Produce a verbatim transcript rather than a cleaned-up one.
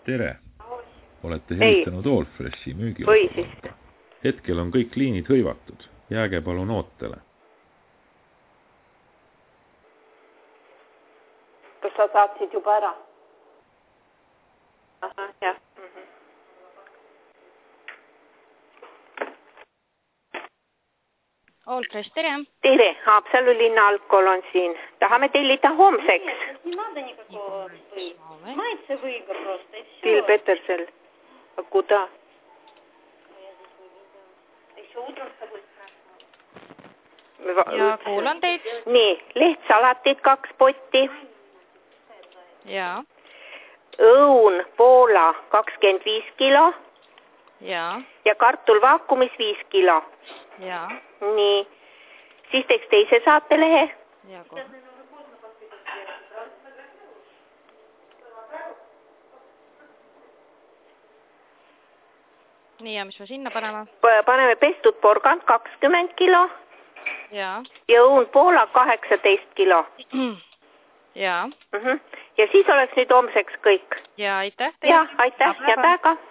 Tere! Olete helistanud Allfreshi müügi Või siis. Hetkel on kõik liinid hõivatud. Jääge palun ootele. Kas sa saatsid juba ära? Aha, jah. Mm-hmm. Allfresh, tere! Tere! Haapsalu linna alkohol on siin. Tahame tellida homseks. Не надо никакого вы. Мается выйга просто, и все. Тиль Петерсел. А куда? Еще утром с тобой спрашивала. Ja kuulan teid. Nii, lehtsalatit kaks potti. Ja. Õun Poola kakskümmend viis kilo. Ja. Ja kartul vaakumis viis kilo. Ja. Nii, siis teeks teise saatelehe. Ja kohe. Nii, ja mis me sinna paneme? Paneme pestud porgand kakskümmend kilo. Ja. Ja õun Poola kaheksateist kilo. Ja. Mm-hmm. Ja siis oleks nüüd homseks kõik. Ja aitäh teile. Ja aitäh, head aega.